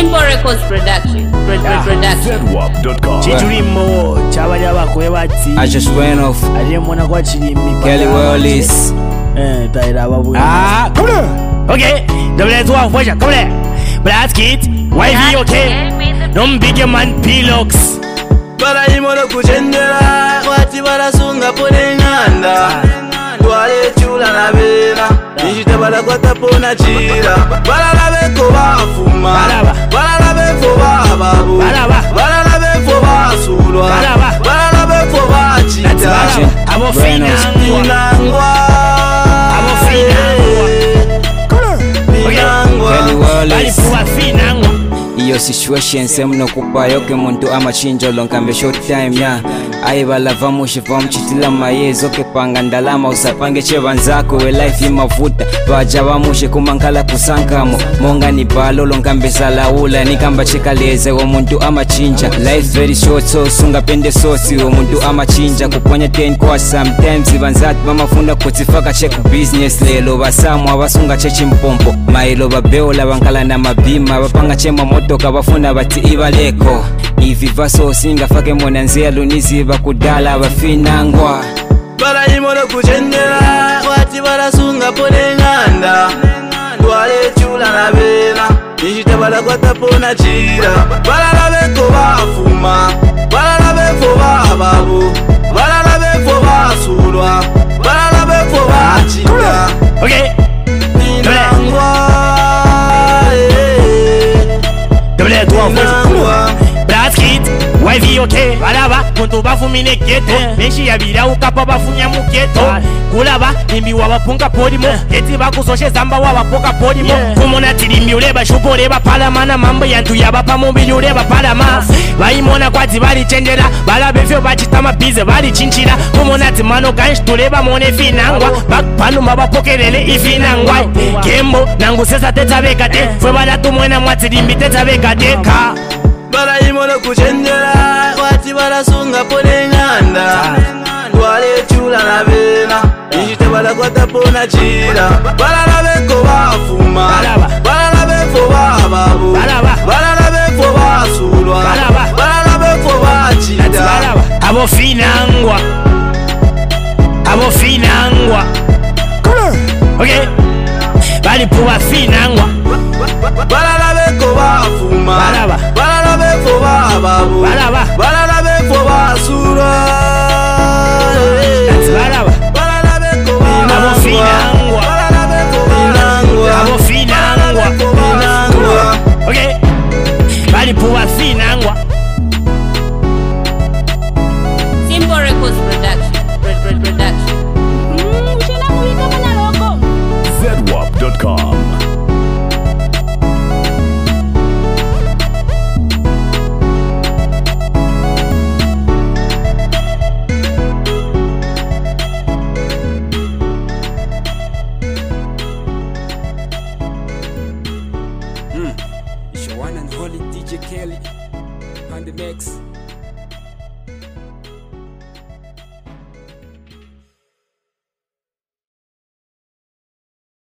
Simple Records Production. ZWAP.com. Chitulimo chabali abakwe bati. I just went off. Aliyemona kwa chilimi. Kelly Willis. Taira babu. Come on. Okay. Double one voice. Come on. Blast kit. YV okay. Don't big man Pilox. Para imono kuchendera wati barasunga pone nganda. Wale chula na bena. Nishite bala kwa tapona chira. Bala labe ko bafuma. Bala labe fo bababu. Bala labe fo basulwa. Bala labe fo bachita. Amo finangwa. Amo finangwa. Kelly Willis. Bali finangwa. Iyo situation semno kupayo ke muntu amachinjo lonkambe short time ya aibalava mushiva mchitila mayezo ke panga ndalama usapange chevanzako we life imavuta baja bamushe kumankala kusankamo monga ni balo lonkambe salaula nikamba chekaleze wo muntu amachinja life very short so sunga pende sosi wo muntu amachinja kuponya 10 kwa sometimes banzati bamafunda kutifaka check business lelo basamu abasunga chechimpompo mailo babeola bankala na mabima bapanga chema moto kabafuna bati ibaleko ivi vaso singa fake mona nzia lunizi bakudala abafinangwa Bala imono kuchendera wati barasunga pone nganda. Wale chula na bena nishite bala kwa tapona chira. Bala labe ko bafuma. Bala labe fo bababu. Bala labe fo basulwa. Bala labe fo bachita. Okay. Double two voice. Blast kit. YV okay. Balaba muntu bafumine ghetto. Meshi yabira ukapa bafunya mu ghetto. Kulaba imbi wabapunga podimo. Eti bakusoshe zamba wabapoka podimo. Kumona tirimbi uleba shupo leba palamana mambo yantu yabapa mumbi uleba palama. Baimona kwazi bali chendera. Balabe fyo bachitama bize bali chinchira. Kumona timano gansh tuleba mone finangwa. Bakpanu mabapokelele ifinangwa. Gembo nangu sesa teta bekate. Fwe bala tumwena mwatirimbi teta bekate ka. Bala imono kuchendera wati barasunga pone nganda. Wale chula na bena nishite bala kwa tapona chira. Bala labe ko bafuma. Bala labe fo bababu. Bala labe fo basulwa. Bala labe fo bachita. Amo finangwa. Amo finangwa. Okay. Bali puwa finangwa. Bala labe ko bafuma. Bala labe fo bababu. Bala labe fo basulwa. Bala labe ko bafuma. Amo finangwa. Bala labe ko finangwa. Amo finangwa. Okay. Bali puwa finangwa. Simple Records Production. ZWAP.com. It's your one and only DJ Kelly on the mix.